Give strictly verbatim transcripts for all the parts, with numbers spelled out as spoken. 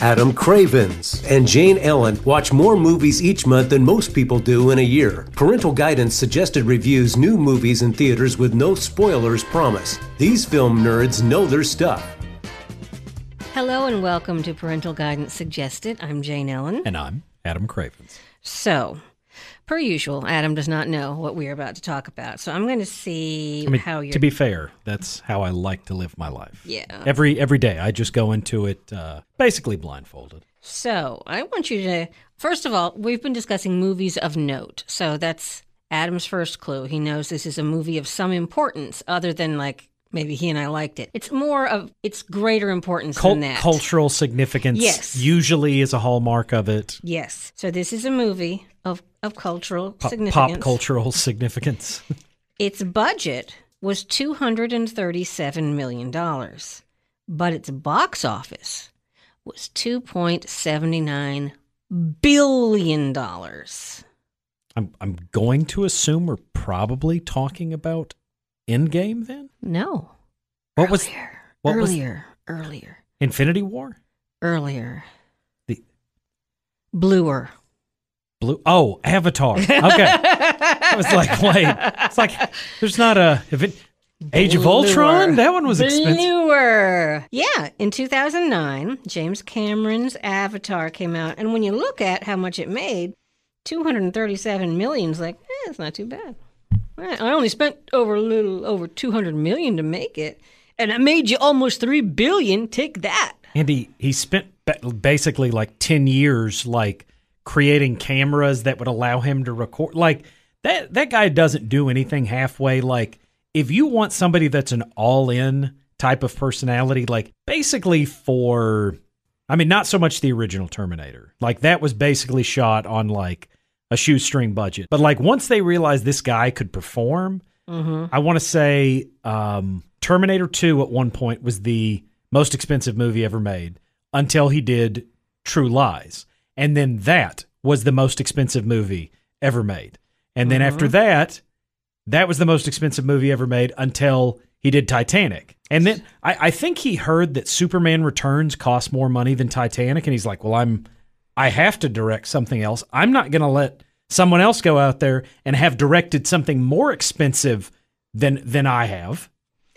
Adam Cravens and Jane Ellen watch more movies each month than most people do in a year. Parental Guidance Suggested reviews new movies in theaters with no spoilers promise. These film nerds know their stuff. Hello and welcome to Parental Guidance Suggested. I'm Jane Ellen. And I'm Adam Cravens. So, per usual, Adam does not know what we're about to talk about. So I'm going to see I mean, how you're... To be fair, that's how I like to live my life. Yeah. Every every day, I just go into it uh, basically blindfolded. So I want you to... First of all, we've been discussing movies of note. So that's Adam's first clue. He knows this is a movie of some importance other than like... Maybe he and I liked it. It's more of, it's greater importance Cult- than that. Cultural significance yes. usually is a hallmark of it. Yes. So this is a movie of, of cultural Pop, significance. Pop cultural significance. Its budget was two hundred thirty-seven million dollars, but its box office was two point seven nine billion dollars. I'm I'm going to assume we're probably talking about Endgame then? No. What earlier, was what earlier, was, earlier. Infinity War? Earlier. The Bluer. Blue Oh, Avatar. Okay. I was like, wait. It's like there's not a if it, Age of Ultron? That one was expensive. Bluer. Yeah, in two thousand nine, James Cameron's Avatar came out, and when you look at how much it made, two hundred thirty-seven million is like, eh, it's not too bad. I only spent over a little over two hundred million dollars to make it, and I made you almost three billion dollars. Take that. And he, he spent basically like ten years like creating cameras that would allow him to record. Like that that guy doesn't do anything halfway. Like if you want somebody that's an all-in type of personality, like basically for, I mean, not so much the original Terminator. Like that was basically shot on like a shoestring budget. But like once they realized this guy could perform, mm-hmm. I want to say um, Terminator two at one point was the most expensive movie ever made until he did True Lies. And then that was the most expensive movie ever made. And then mm-hmm. after that, that was the most expensive movie ever made until he did Titanic. And then I, I think he heard that Superman Returns cost more money than Titanic. And he's like, well, I'm I have to direct something else. I'm not going to let someone else go out there and have directed something more expensive than than I have.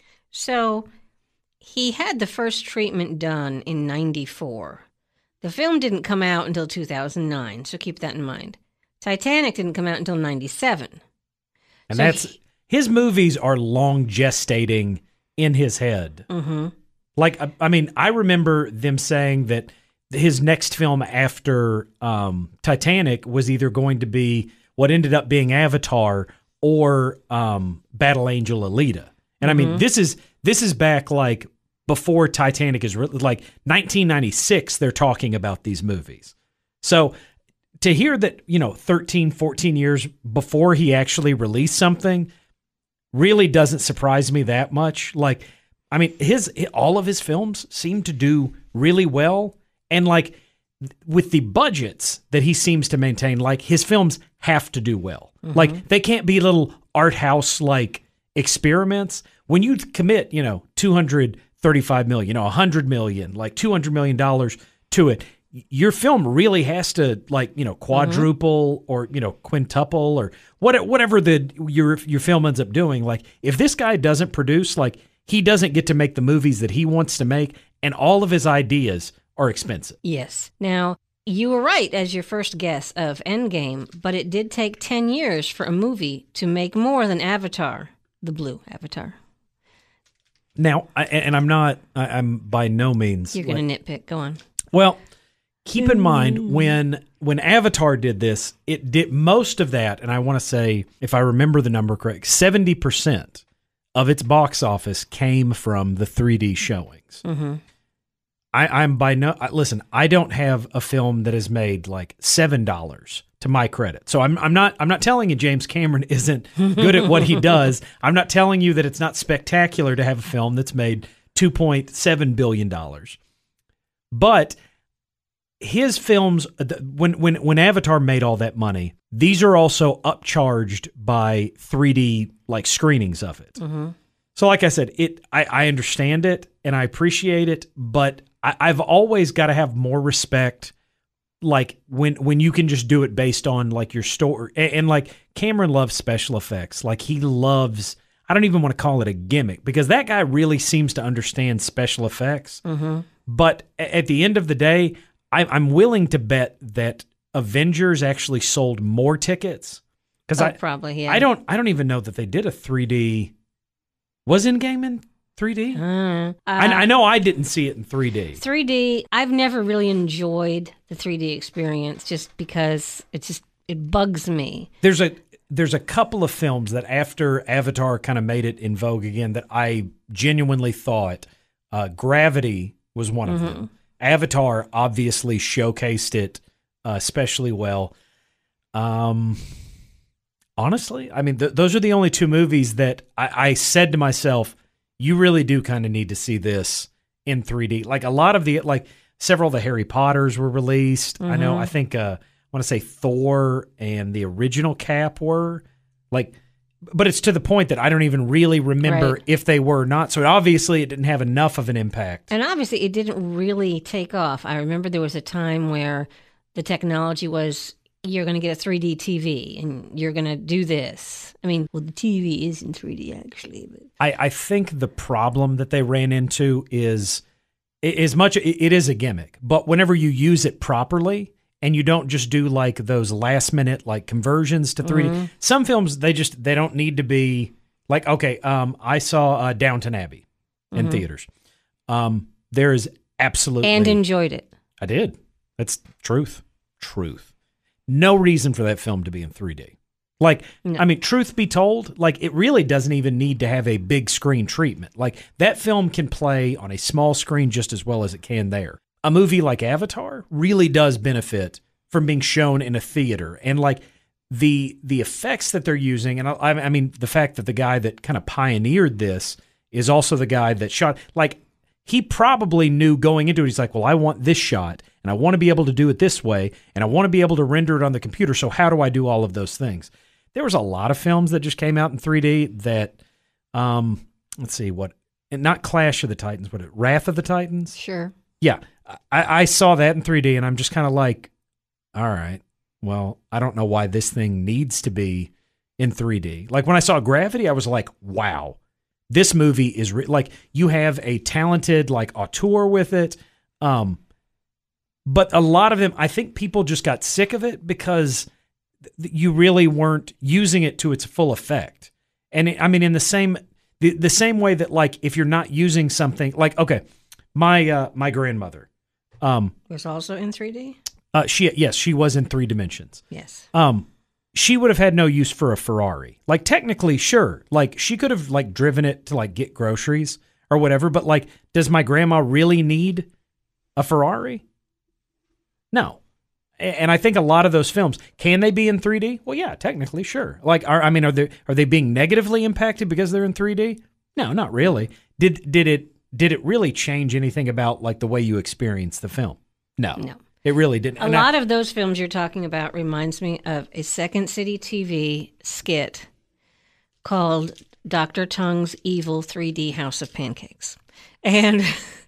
So he had the first treatment done in ninety-four. The film didn't come out until two thousand nine, so keep that in mind. Titanic didn't come out until ninety-seven. And so that's he, his movies are long gestating in his head. Mm-hmm. Like, I, I mean, I remember them saying that his next film after um, Titanic was either going to be what ended up being Avatar or um, Battle Angel Alita. And mm-hmm. I mean, this is this is back like before Titanic is re- like nineteen ninety-six. They're talking about these movies. So to hear that, you know, thirteen, fourteen years before he actually released something really doesn't surprise me that much. Like, I mean, his all of his films seem to do really well. And like with the budgets that he seems to maintain, like his films have to do well. Mm-hmm. Like they can't be little art house like experiments. When you commit, you know, two hundred thirty-five million, you know, one hundred million, like two hundred million dollars to it, your film really has to like, you know, quadruple mm-hmm. or, you know, quintuple or what, whatever the your your film ends up doing. Like if this guy doesn't produce, like he doesn't get to make the movies that he wants to make, and all of his ideas are expensive. Yes. Now, you were right as your first guess of Endgame, but it did take ten years for a movie to make more than Avatar, the blue Avatar. Now, I, and I'm not, I, I'm by no means... You're going to nitpick. Go on. Well, keep in mind, when when Avatar did this, it did most of that, and I want to say, if I remember the number correct, seventy percent of its box office came from the three D showings. Mm-hmm. I, I'm by no listen. I don't have a film that has made like seven dollars to my credit. So I'm I'm not I'm not telling you James Cameron isn't good at what he does. I'm not telling you that it's not spectacular to have a film that's made two point seven billion dollars. But his films, when when when Avatar made all that money, these are also upcharged by three D like screenings of it. Mm-hmm. So like I said, it I, I understand it and I appreciate it, but I, I've always got to have more respect, like when when you can just do it based on like your story. And, and like Cameron loves special effects. Like he loves, I don't even want to call it a gimmick because that guy really seems to understand special effects. Mm-hmm. But at the end of the day, I, I'm willing to bet that Avengers actually sold more tickets. Because oh, I probably, yeah. I don't I don't even know that they did a three D. Was Endgame in three D? Uh, uh, I, I know I didn't see it in three D. three D, I've never really enjoyed the three D experience just because it just it bugs me. There's a there's a couple of films that after Avatar kind of made it in vogue again that I genuinely thought uh, Gravity was one of Mm-hmm. them. Avatar obviously showcased it uh, especially well. Um, honestly, I mean, th- those are the only two movies that I, I said to myself, you really do kind of need to see this in three D. Like a lot of the, like several of the Harry Potters were released. Mm-hmm. I know, I think, uh, I want to say Thor and the original Cap were like, but it's to the point that I don't even really remember Right. if they were or not. So obviously it didn't have enough of an impact. And obviously, it didn't really take off. I remember there was a time where the technology was you're going to get a three D T V and you're going to do this. I mean, well, the T V is in three D actually. But. I, I think the problem that they ran into is as much it, it is a gimmick, but whenever you use it properly and you don't just do like those last minute like conversions to three D, Mm-hmm. some films they just they don't need to be like okay. Um, I saw uh, Downton Abbey in Mm-hmm. theaters. Um, there is absolutely And enjoyed it. I did. That's truth. Truth. No reason for that film to be in three D. Like, No. I mean, truth be told, like it really doesn't even need to have a big screen treatment. Like that film can play on a small screen just as well as it can there. A movie like Avatar really does benefit from being shown in a theater, and like the the effects that they're using, and I, I mean the fact that the guy that kind of pioneered this is also the guy that shot. Like he probably knew going into it. He's like, well, I want this shot, and I want to be able to do it this way, and I want to be able to render it on the computer. So how do I do all of those things? There was a lot of films that just came out in three D that, um, let's see what, and not Clash of the Titans, but Wrath of the Titans. Sure. Yeah, I, I saw that in three D, and I'm just kind of like, all right, well, I don't know why this thing needs to be in three D. Like when I saw Gravity, I was like, wow, this movie is re- like you have a talented like auteur with it. Um, but a lot of them, I think people just got sick of it because th- you really weren't using it to its full effect. And it, I mean, in the same the, the same way that like if you're not using something like okay. My uh, my grandmother, um, Was also in three D? uh, she yes, she was in three dimensions. Yes. Um, she would have had no use for a Ferrari. Like technically, sure, like she could have like driven it to like get groceries or whatever. But like, does my grandma really need a Ferrari? No. A- And I think a lot of those films, can they be in three D? Well, yeah, technically, sure. Like, are, I mean, are they are they being negatively impacted because they're in three D? No, not really. Did did it? Did it really change anything about like the way you experience the film? No, No. it really didn't. A And I- lot of those films you're talking about reminds me of a Second City T V skit called Doctor Tongue's Evil three D House of Pancakes. And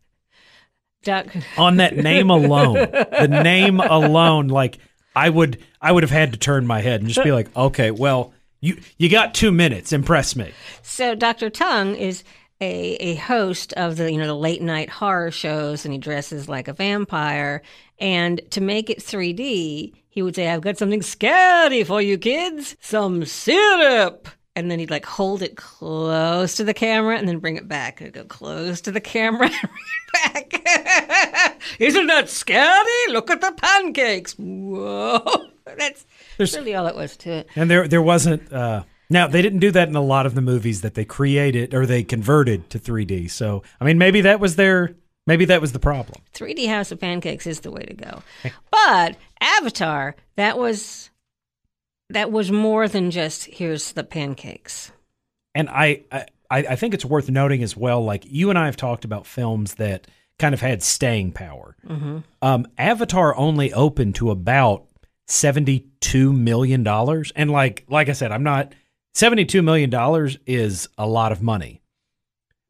Doc on that name alone, the name alone, like I would, I would have had to turn my head and just be like, okay, well, you you got two minutes, impress me. So Doctor Tongue is a, a host of the, you know, the late night horror shows, and he dresses like a vampire. And to make it three D, he would say, I've got something scary for you kids, some syrup. And then he'd like hold it close to the camera and then bring it back. And go close to the camera and bring it back. Isn't that scary? Look at the pancakes. Whoa. That's There's- really all it was to it. And there there wasn't. Uh, now they didn't do that in a lot of the movies that they created or they converted to three D. So I mean, maybe that was their. Maybe that was the problem. three D House of Pancakes is the way to go. But Avatar, that was that was more than just here's the pancakes. And I, I, I think it's worth noting as well, like you and I have talked about films that kind of had staying power. Mm-hmm. Um, Avatar only opened to about seventy-two million dollars. And like, like I said, I'm not, seventy-two million dollars is a lot of money.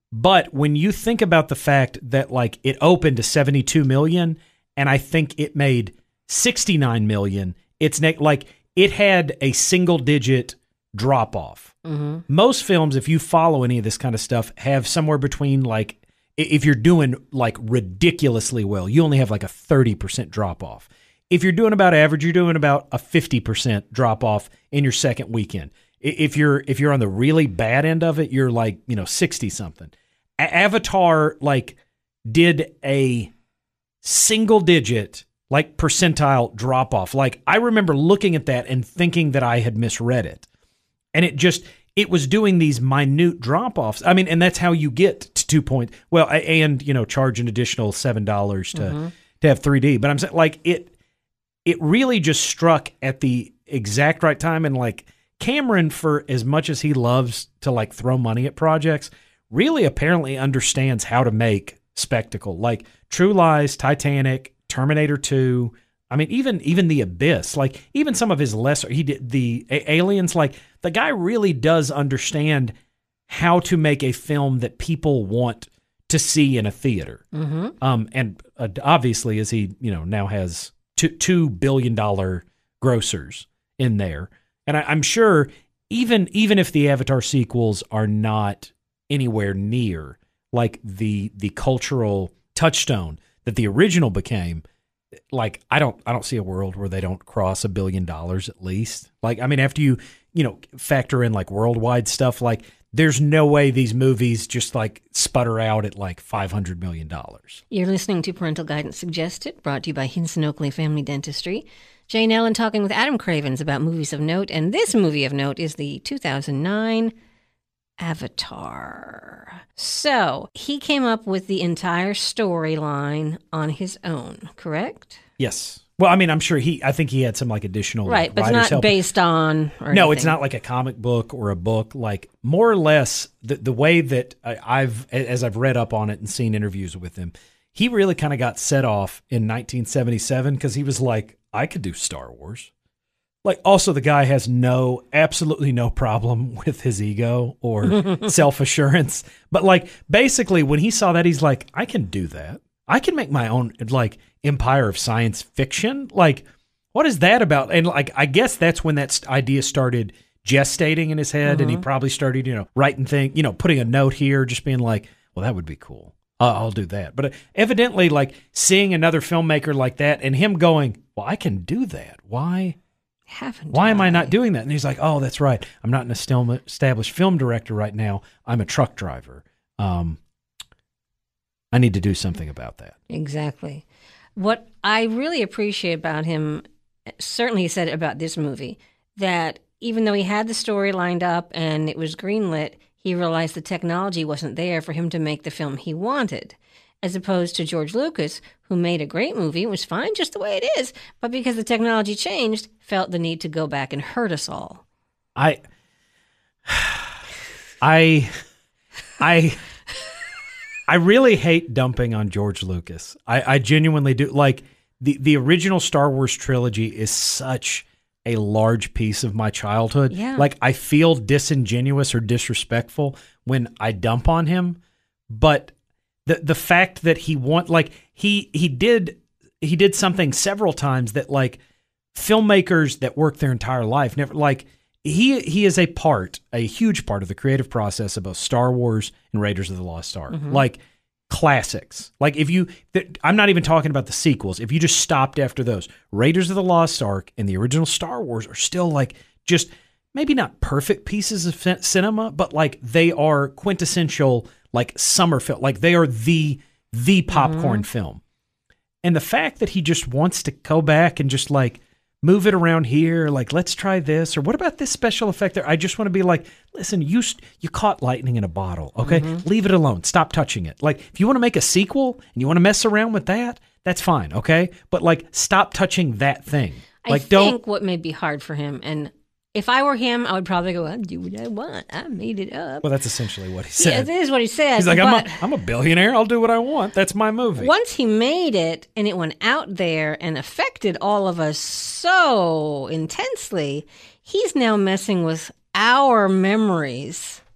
But when you think about the fact that like it opened to seventy-two million and I think it made sixty-nine million, it's ne- like it had a single digit drop off. Mm-hmm. Most films, if you follow any of this kind of stuff, have somewhere between like, if you're doing like ridiculously well, you only have like a thirty percent drop off. If you're doing about average, you're doing about a fifty percent drop off in your second weekend. If you're if you're on the really bad end of it, you're like, you know, sixty something. A- Avatar like did a single digit like percentile drop off. Like I remember looking at that and thinking that I had misread it. And it just it was doing these minute drop offs. I mean, and that's how you get to two point. Well, and you know, charge an additional seven dollars to mm-hmm. to have three D. But I'm saying like it it really just struck at the exact right time. And like Cameron, for as much as he loves to like throw money at projects, really apparently understands how to make spectacle. Like True Lies, Titanic, Terminator two. I mean, even even The Abyss, like even some of his lesser, he did the a- Aliens. Like the guy really does understand how to make a film that people want to see in a theater. Mm-hmm. Um, and uh, obviously, as he you know now has two two billion dollar grossers in there, and I, I'm sure even even if the Avatar sequels are not anywhere near like the the cultural touchstone that the original became. Like I don't, I don't see a world where they don't cross a billion dollars at least. Like I mean, after you, you know, factor in like worldwide stuff, like there's no way these movies just like sputter out at like five hundred million dollars. You're listening to Parental Guidance Suggested, brought to you by Hinson Oakley Family Dentistry. Jane Ellen talking with Adam Cravens about movies of note, and this movie of note is the two thousand nine Avatar. So he came up with the entire storyline on his own, correct? Yes. Well, I mean, I'm sure he, I think he had some like additional right, like, but it's not help. based on. Or no, anything. It's not like a comic book or a book. Like more or less, the the way that I, I've as I've read up on it and seen interviews with him, he really kind of got set off in nineteen seventy-seven because he was like, I could do Star Wars. Like, also, the guy has no, absolutely no problem with his ego or self-assurance. But, like, basically, when he saw that, he's like, I can do that. I can make my own, like, empire of science fiction. Like, what is that about? And, like, I guess that's when that idea started gestating in his head. Mm-hmm. And he probably started, you know, writing things, you know, putting a note here, just being like, well, that would be cool. Uh, I'll do that. But evidently, like, seeing another filmmaker like that and him going, well, I can do that. Why? Haven't Why I? am I not doing that? And he's like, oh, that's right. I'm not an established film director right now. I'm a truck driver. Um, I need to do something about that. Exactly. What I really appreciate about him, certainly he said about this movie, that even though he had the story lined up and it was greenlit, he realized the technology wasn't there for him to make the film he wanted. As opposed to George Lucas, who made a great movie, it was fine just the way it is, but because the technology changed, felt the need to go back and hurt us all. I, I, I, I really hate dumping on George Lucas. I, I genuinely do. Like the the original Star Wars trilogy is such a large piece of my childhood. Yeah. Like I feel disingenuous or disrespectful when I dump on him, but. The the fact that he want like he he did he did something several times that like filmmakers that work their entire life never like he he is a part a huge part of the creative process of both Star Wars and Raiders of the Lost Ark. Mm-hmm. Like classics. Like if you th- I'm not even talking about the sequels. If you just stopped after those, Raiders of the Lost Ark and the original Star Wars are still like just maybe not perfect pieces of f- cinema, but like they are quintessential. Like summer film, like they are the the popcorn mm-hmm. film. And the fact that he just wants to go back and just like move it around here, like let's try this, or what about this special effect there? I just want to be like, listen, you you caught lightning in a bottle, okay? Mm-hmm. Leave it alone. Stop touching it. Like if you want to make a sequel and you want to mess around with that, that's fine, okay? But like stop touching that thing. I like think don't what may be hard for him, and if I were him, I would probably go, I'll do what I want. I made it up. Well, that's essentially what he said. Yeah, that is what he said. He's like, I'm a, I'm a billionaire. I'll do what I want. That's my movie. Once he made it and it went out there and affected all of us so intensely, he's now messing with our memories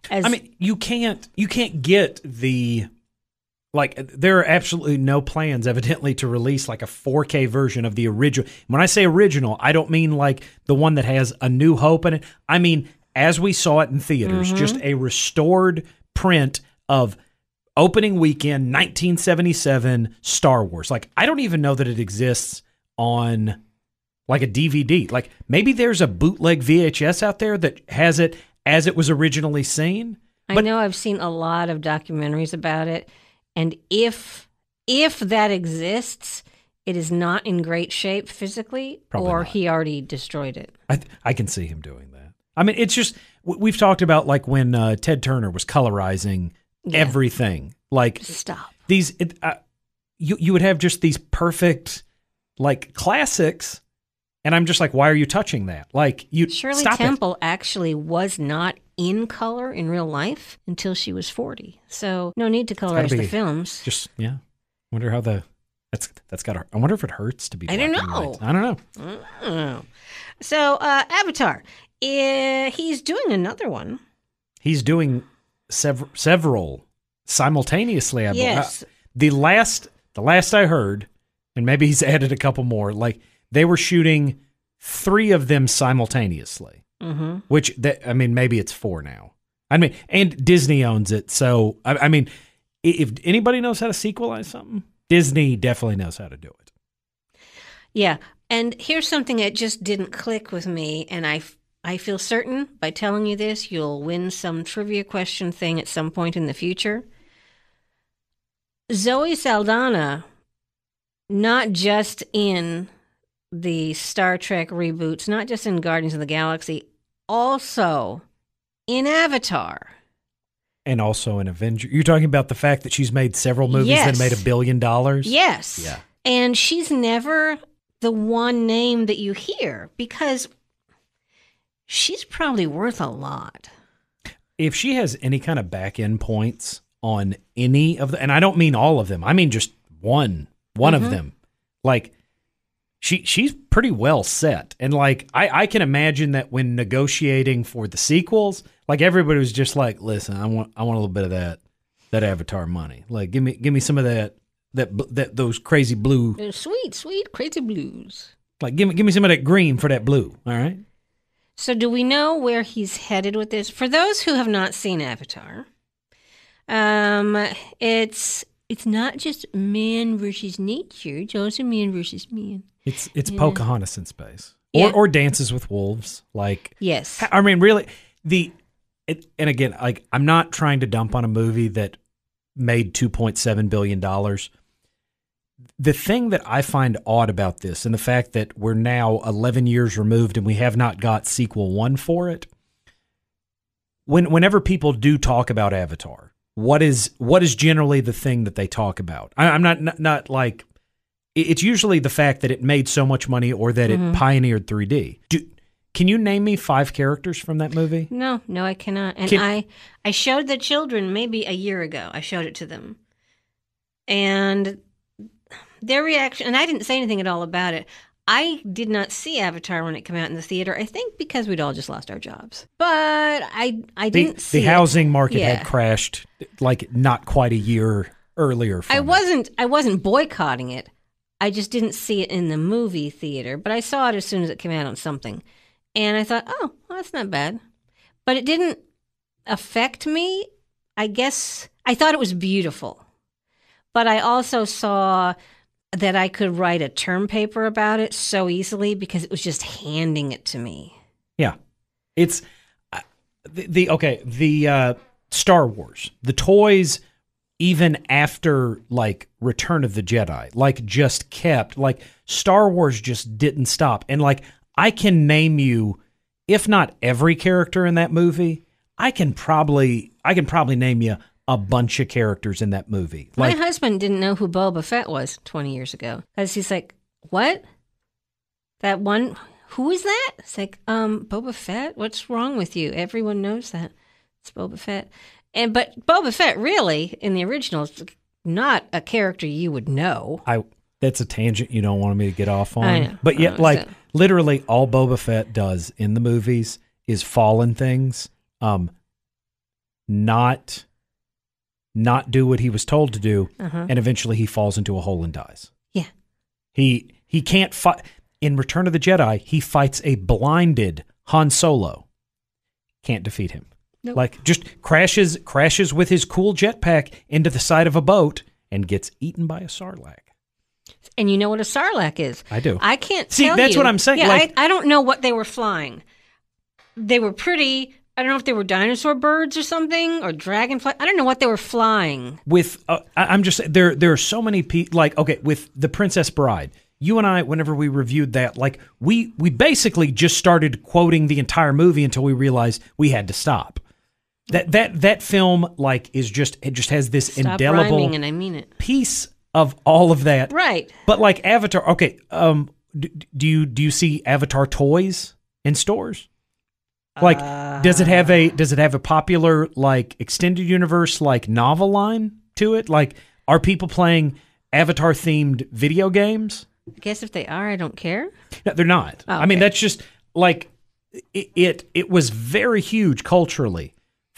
As, I mean, you can't you can't get the like there are absolutely no plans evidently to release like a four K version of the original. When I say original, I don't mean like the one that has A New Hope in it. I mean as we saw it in theaters, mm-hmm. just a restored print of opening weekend nineteen seventy-seven Star Wars. Like I don't even know that it exists on like a D V D. Like maybe there's a bootleg V H S out there that has it as it was originally seen. I know I've seen a lot of documentaries about it, and if if that exists, it is not in great shape physically, Probably or not. He already destroyed it. I th- I can see him doing that. I mean, it's just we've talked about like when uh, Ted Turner was colorizing yeah. everything. Like stop these. It, uh, you you would have just these perfect like classics. And I'm just like, why are you touching that? Like, you Shirley stop Temple it. actually was not in color in real life until she was forty. So no need to colorize the films. Just yeah. Wonder how the that's that's got. I wonder if it hurts to be. I don't know. I don't know. I don't know. So uh, Avatar, uh, he's doing another one. He's doing sev- several simultaneously. I yes. Uh, the last the last I heard, and maybe he's added a couple more. Like. They were shooting three of them simultaneously, mm-hmm. which, they, I mean, maybe it's four now. I mean, and Disney owns it. So, I, I mean, if anybody knows how to sequelize something, Disney definitely knows how to do it. Yeah. And here's something that just didn't click with me. And I, I feel certain by telling you this, you'll win some trivia question thing at some point in the future. Zoe Saldana, not just in the Star Trek reboots, not just in Guardians of the Galaxy, also in Avatar. And also in Avenger. You're talking about the fact that she's made several movies yes. that made a billion dollars? Yes. Yeah. And she's never the one name that you hear because she's probably worth a lot. If she has any kind of back end points on any of the, and I don't mean all of them, I mean just one, one mm-hmm. of them, like, She she's pretty well set. And like I, I can imagine that when negotiating for the sequels, like everybody was just like, listen, I want I want a little bit of that that Avatar money. Like give me give me some of that that that those crazy blue They're sweet, sweet crazy blues. Like give me give me some of that green for that blue, all right? So do we know where he's headed with this? For those who have not seen Avatar, um it's it's not just man versus nature, it's also man versus man. It's it's yeah. Pocahontas in space, yeah. or or Dances with Wolves. Like yes, I mean, really, the it, and again, like I'm not trying to dump on a movie that made two point seven billion dollars. The thing that I find odd about this, and the fact that we're now eleven years removed and we have not got sequel one for it. When whenever people do talk about Avatar, what is what is generally the thing that they talk about? I, I'm not, not not like. It's usually the fact that it made so much money or that mm-hmm. it pioneered three D. Do, can you name me five characters from that movie? No, no, I cannot. And can, I, I showed the children maybe a year ago. I showed it to them. And their reaction, and I didn't say anything at all about it. I did not see Avatar when it came out in the theater, I think because we'd all just lost our jobs. But I I didn't the, see The housing it. market yeah. had crashed like not quite a year earlier from I it. wasn't I wasn't boycotting it. I just didn't see it in the movie theater, but I saw it as soon as it came out on something. And I thought, oh, well, that's not bad. But it didn't affect me. I guess I thought it was beautiful. But I also saw that I could write a term paper about it so easily because it was just handing it to me. Yeah. It's uh, the, the, okay, the uh, Star Wars, the toys, even after like Return of the Jedi, like just kept, like Star Wars just didn't stop. And like, I can name you, if not every character in that movie, I can probably, I can probably name you a bunch of characters in that movie. Like, my husband didn't know who Boba Fett was twenty years ago. Because he's like, what? That one, who is that? It's like, um, Boba Fett? What's wrong with you? Everyone knows that. It's Boba Fett. And but Boba Fett really, in the original, is not a character you would know. I that's a tangent you don't want me to get off on. I know. But yet, uh, like, so. literally all Boba Fett does in the movies is fallen things. Um, not not do what he was told to do, Uh-huh. and eventually he falls into a hole and dies. Yeah. He he can't fight. In Return of the Jedi, he fights a blinded Han Solo. Can't defeat him. Nope. Like, just crashes crashes with his cool jetpack into the side of a boat and gets eaten by a sarlacc. And you know what a sarlacc is? I do. I can't See, tell that's you. what I'm saying, Yeah, like- I, I don't know what they were flying. They were pretty. I don't know if they were dinosaur birds or something, or dragonfly. I don't know what they were flying. With uh, I- I'm just there. There are so many people. Like, okay, with The Princess Bride, you and I, whenever we reviewed that, like we we basically just started quoting the entire movie until we realized we had to stop. That that that film like is just it just has this Stop indelible rhyming, and I mean it. piece of all of that. Right. But like Avatar, okay. Um, do, do you do you see Avatar toys in stores? Like, Uh, does it have a does it have a popular like extended universe like novel line to it? Like, are people playing Avatar themed video games? I guess if they are, I don't care. No, they're not. Oh, I mean, okay. that's just like it. It, it was very huge culturally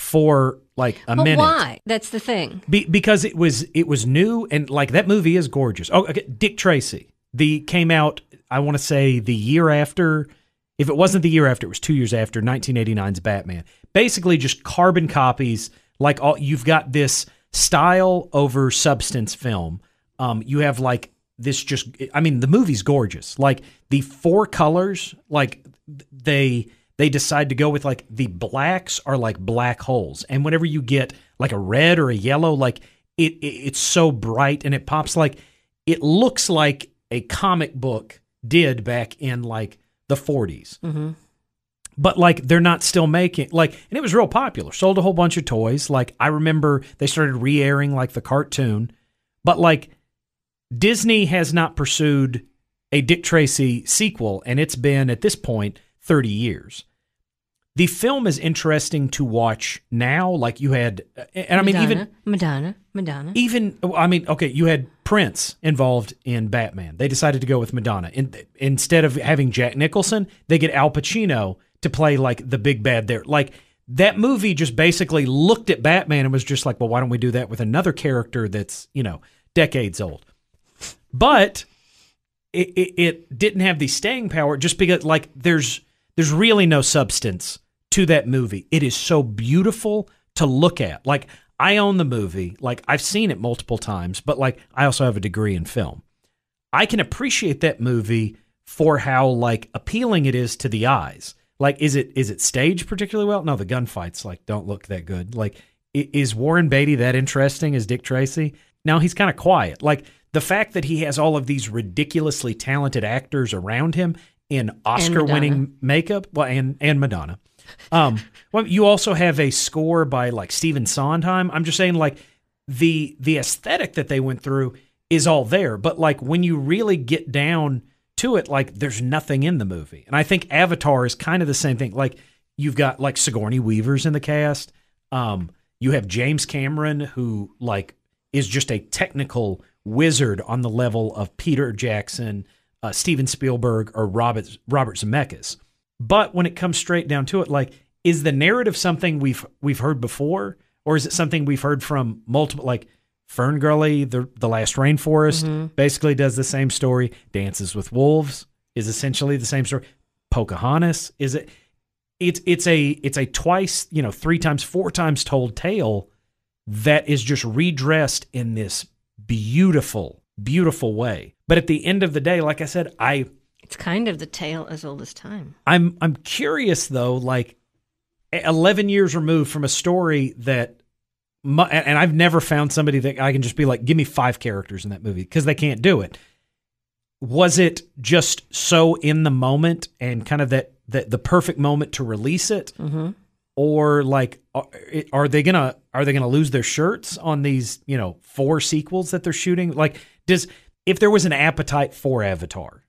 for like a But minute. why? That's the thing. Be, because it was it was new and like that movie is gorgeous. Oh, okay. Dick Tracy. The came out. I want to say the year after. If it wasn't the year after, it was two years after nineteen eighty-nine's Batman. Basically, just carbon copies. Like all you've got this style over substance film. Um, you have like this. Just I mean, the movie's gorgeous. Like the four colors. Like they. They decide to go with like the blacks are like black holes. And whenever you get like a red or a yellow, like it, it it's so bright and it pops like it looks like a comic book did back in like the forties. Mm-hmm. But like they're not still making like, and it was real popular. Sold a whole bunch of toys. Like I remember they started re-airing like the cartoon, but like Disney has not pursued a Dick Tracy sequel, and it's been at this point thirty years. The film is interesting to watch now. Like you had, and I mean, Madonna, even Madonna, Madonna. even, I mean, okay, you had Prince involved in Batman. They decided to go with Madonna. In, instead of having Jack Nicholson, they get Al Pacino to play like the big bad there. Like that movie just basically looked at Batman and was just like, well, why don't we do that with another character that's, you know, decades old? But it, it, it didn't have the staying power just because like there's there's really no substance to that movie. It is so beautiful to look at. Like I own the movie, like I've seen it multiple times, but like I also have a degree in film. I can appreciate that movie for how like appealing it is to the eyes. Like is it is it staged particularly well? No, the gunfights like don't look that good. Like i- is Warren Beatty that interesting as Dick Tracy? No, he's kind of quiet. Like the fact that he has all of these ridiculously talented actors around him in Oscar-winning makeup, well, and and Madonna. Um, well, you also have a score by like Stephen Sondheim. I'm just saying, like the the aesthetic that they went through is all there, but like when you really get down to it, like there's nothing in the movie. And I think Avatar is kind of the same thing. Like you've got like Sigourney Weaver's in the cast. Um, you have James Cameron, who like is just a technical wizard on the level of Peter Jackson, uh, Steven Spielberg, or Robert Robert Zemeckis. But when it comes straight down to it, like, is the narrative something we've we've heard before, or is it something we've heard from multiple? Like Ferngully, the the Last Rainforest, Mm-hmm. basically does the same story. Dances with Wolves is essentially the same story. Pocahontas is it? It's it's a it's a twice, you know, three times, four times told tale that is just redressed in this beautiful, beautiful way. But at the end of the day, like I said, I. It's kind of the tale as old as time. I'm I'm curious though, like eleven years removed from a story that, mu- and I've never found somebody that I can just be like, give me five characters in that movie because they can't do it. Was it just so in the moment and kind of that, that the perfect moment to release it, Mm-hmm. or like are, are they gonna are they gonna lose their shirts on these you know four sequels that they're shooting? Like, does if there was an appetite for Avatar,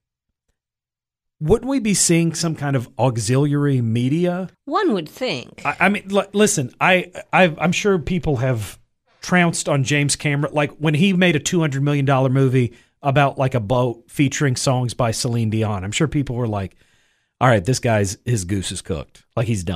wouldn't we be seeing some kind of auxiliary media? One would think. I, I mean, l- listen, I, I, I'm sure people have trounced on James Cameron. Like when he made a two hundred million dollars movie about like a boat featuring songs by Celine Dion, I'm sure people were like, all right, this guy's, his goose is cooked. Like he's done.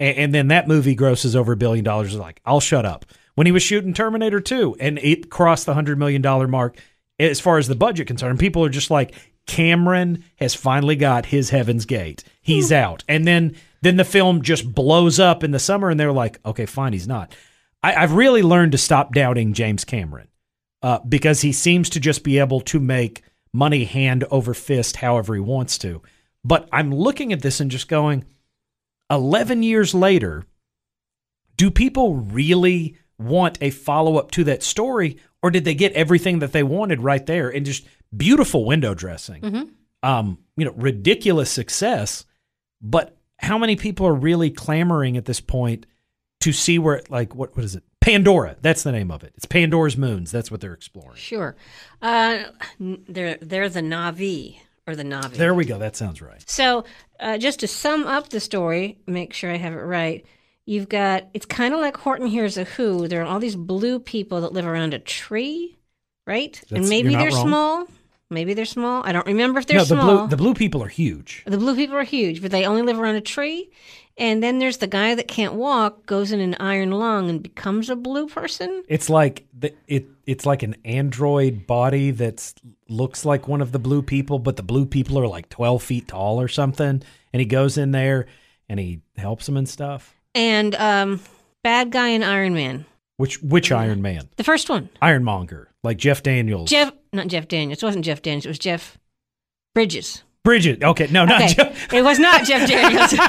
And, and then that movie grosses over a billion dollars. Like, I'll shut up. When he was shooting Terminator two and it crossed the one hundred million dollars mark as far as the budget concerned, people are just like, Cameron has finally got his Heaven's Gate. He's out. And then then the film just blows up in the summer and they're like, okay, fine, he's not. I, I've really learned to stop doubting James Cameron uh, because he seems to just be able to make money hand over fist however he wants to. But I'm looking at this and just going, eleven years later, do people really want a follow-up to that story, or did they get everything that they wanted right there and just beautiful window dressing? Mm-hmm. Um, you know, ridiculous success, but how many people are really clamoring at this point to see where, it, like, what what is it? Pandora. That's the name of it. It's Pandora's Moons. That's what they're exploring. Sure. Uh, they're, they're the Na'vi, or the Na'vi. There we go. That sounds right. So uh, just to sum up the story, make sure I have it right, you've got, it's kind of like Horton Hears a Who. There are all these blue people that live around a tree, right? That's, and maybe they're wrong. small. Maybe they're small. I don't remember if they're no, the small. blue, the blue people are huge. The blue people are huge, but they only live around a tree. And then there's the guy that can't walk, goes in an iron lung and becomes a blue person. It's like the, it. It's like an android body that looks like one of the blue people, but the blue people are like twelve feet tall or something. And he goes in there and he helps them and stuff. And um, bad guy in Iron Man. Which which Iron Man? The first one. Ironmonger, like Jeff Daniels. Jeff, not Jeff Daniels. It wasn't Jeff Daniels. It was Jeff Bridges. Bridget. Okay, no, not okay. Jeff. It was not Jeff Daniels. Because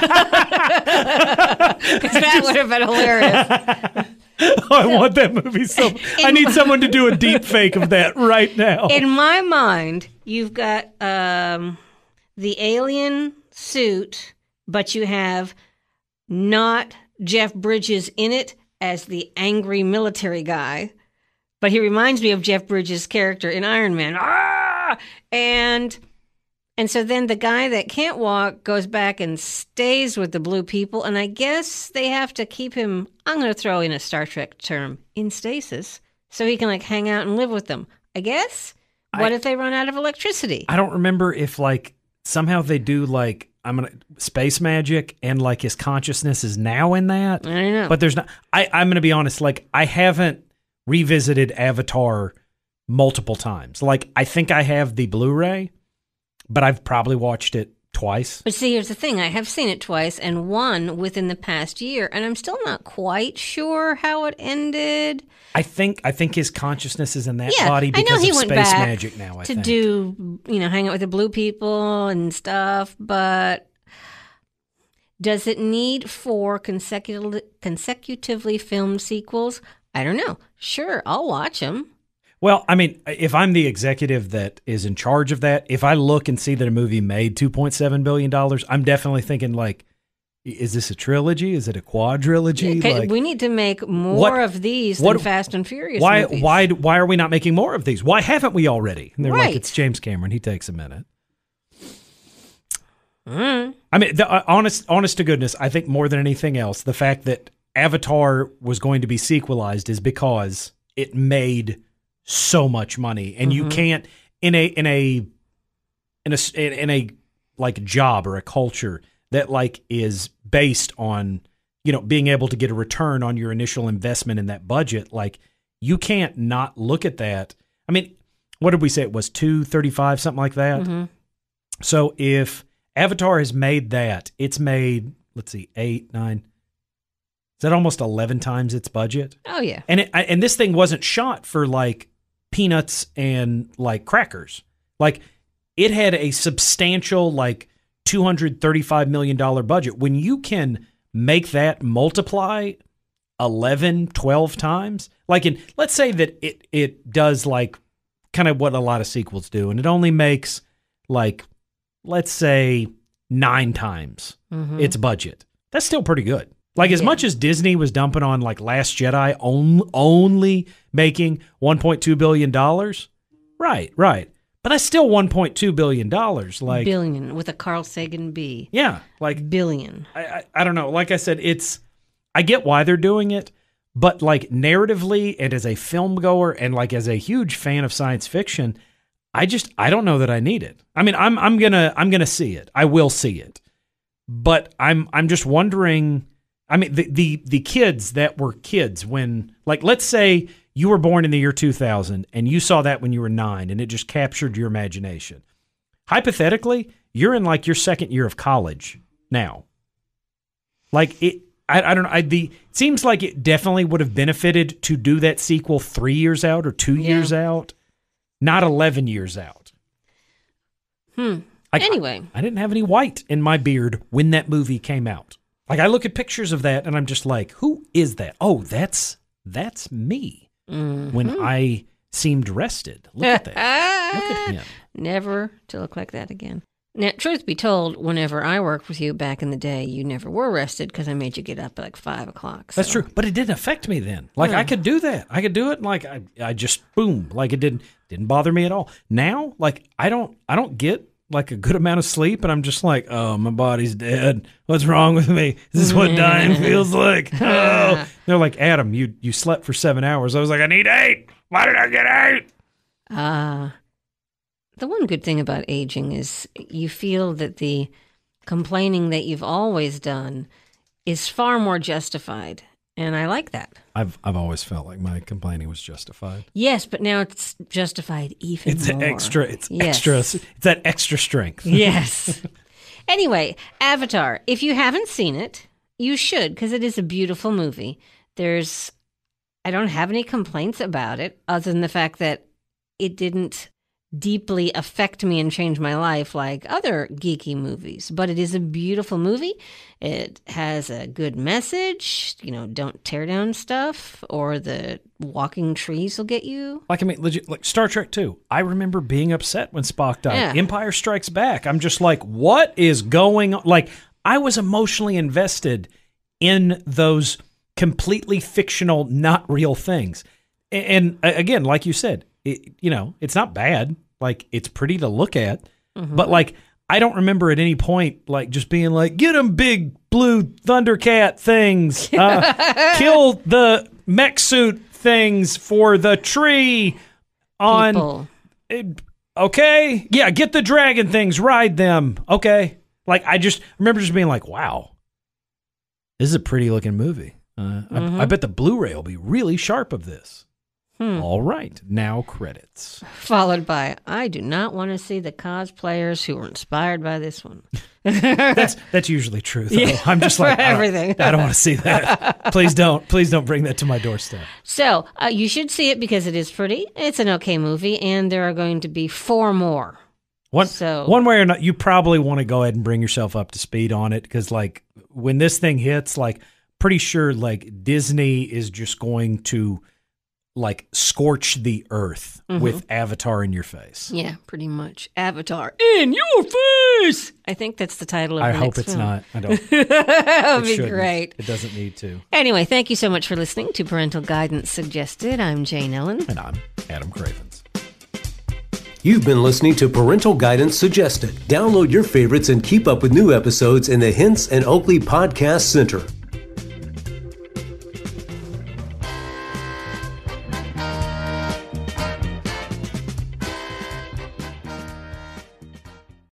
that would have been hilarious. Oh, I so, want that movie so. I need someone to do a deep fake of that right now. In my mind, you've got um, the alien suit, but you have not Jeff Bridges in it as the angry military guy, but he reminds me of Jeff Bridges' character in Iron Man. Ah! And and so then the guy that can't walk goes back and stays with the blue people, and I guess they have to keep him, I'm going to throw in a Star Trek term, in stasis, so he can like hang out and live with them. I guess? What I, if they run out of electricity? I don't remember if like somehow they do like I'm gonna space magic and like his consciousness is now in that. I don't know. But there's not I, I'm gonna be honest, like I haven't revisited Avatar multiple times. Like I think I have the Blu-ray, but I've probably watched it twice. But see, here's the thing. I have seen it twice and one within the past year, and I'm still not quite sure how it ended. I think I think his consciousness is in that yeah, body because I know he of went space back magic now, I to think. do, you know, hang out with the blue people and stuff, but does it need four consecutively, consecutively filmed sequels? I don't know. Sure, I'll watch them. Well, I mean, if I'm the executive that is in charge of that, if I look and see that a movie made two point seven billion dollars, I'm definitely thinking like, is this a trilogy? Is it a quadrilogy? Okay, like, we need to make more what, of these what, than Fast and Furious why, movies. Why, why are we not making more of these? Why haven't we already? And they're right. like, it's James Cameron. He takes a minute. Mm. I mean, the, uh, honest, honest to goodness, I think more than anything else, the fact that Avatar was going to be sequelized is because it made so much money, and mm-hmm. you can't in a in a in a in a like job or a culture that like is based on, you know, being able to get a return on your initial investment in that budget. Like you can't not look at that. I mean, what did we say it was, two thirty-five, something like that? Mm-hmm. So if Avatar has made that, it's made, let's see, eight, nine. Is that almost eleven times its budget? Oh yeah. And it, and this thing wasn't shot for like peanuts and like crackers. Like it had a substantial like two hundred thirty-five million dollars budget. When you can make that multiply eleven, twelve times, like in, let's say that it, it does like kind of what a lot of sequels do, and it only makes like, let's say nine times mm-hmm. its budget. That's still pretty good. Like as yeah. much as Disney was dumping on like Last Jedi on, only making one point two billion dollars. Right, right. But that's still one point two billion dollars. Like billion with a Carl Sagan B. Yeah. Like billion. I, I, I don't know. Like I said, it's, I get why they're doing it, but like narratively and as a film goer and like as a huge fan of science fiction, I just, I don't know that I need it. I mean, I'm, I'm gonna, I'm gonna see it. I will see it. But I'm, I'm just wondering, I mean, the, the the kids that were kids when, like, let's say you were born in the year two thousand and you saw that when you were nine and it just captured your imagination. Hypothetically, you're in like your second year of college now. Like it, I, I don't know. I, the it seems like it definitely would have benefited to do that sequel three years out or two yeah. years out, not eleven years out. Hmm. Like, anyway, I, I didn't have any white in my beard when that movie came out. Like I look at pictures of that and I'm just like, who is that? Oh, that's that's me. Mm-hmm. When I seemed rested. Look at that. Look at him. Never to look like that again. Now, truth be told, whenever I worked with you back in the day, you never were rested because I made you get up at like five o'clock. So. That's true, but it didn't affect me then. Like Yeah. I could do that. I could do it. Like I, I just boom. Like it didn't didn't bother me at all. Now, like I don't I don't get like a good amount of sleep, and I'm just like, oh, my body's dead. What's wrong with me? This is what dying feels like. Oh, they're like, Adam, you you slept for seven hours. I was like, I need eight. Why did I get eight? Ah. Uh, The one good thing about aging is you feel that the complaining that you've always done is far more justified, and I like that. I've I've always felt like my complaining was justified. Yes, but now it's justified even it's more. It's extra. It's yes. extra. It's that extra strength. Yes. Anyway, Avatar. If you haven't seen it, you should, because it is a beautiful movie. There's, I don't have any complaints about it, other than the fact that it didn't deeply affect me and change my life like other geeky movies. But it is a beautiful movie. It has a good message. You know, don't tear down stuff, or the walking trees will get you. Like, I mean, legit, like Star Trek two. I remember being upset when Spock died. Yeah. Empire Strikes Back. I'm just like, what is going on? Like, I was emotionally invested in those completely fictional, not real things. And, and again, like you said, it, you know, it's not bad. Like, it's pretty to look at, mm-hmm. but like, I don't remember at any point like just being like, get them big blue Thundercat things, uh, kill the mech suit things for the tree on. It, okay, yeah, get the dragon things, ride them. Okay, like I just remember just being like, wow, this is a pretty looking movie. Uh, mm-hmm. I, I bet the Blu-ray will be really sharp of this. Hmm. All right, now credits. Followed by, I do not want to see the cosplayers who were inspired by this one. that's that's usually true, though. Yeah, I'm just like, for everything. I don't, I don't want to see that. Please don't. Please don't bring that to my doorstep. So uh, you should see it because it is pretty. It's an okay movie, and there are going to be four more. One, so, one way or not, you probably want to go ahead and bring yourself up to speed on it, because like when this thing hits, like pretty sure like Disney is just going to like scorch the earth mm-hmm. with Avatar in your face. Yeah, pretty much. Avatar in your face. I think that's the title of I the hope next it's film. not. I don't. That would be shouldn't. Great. It doesn't need to. Anyway, thank you so much for listening to Parental Guidance Suggested. I'm Jane Ellen. And I'm Adam Cravens. You've been listening to Parental Guidance Suggested. Download your favorites and keep up with new episodes in the Hints and Oakley Podcast Center.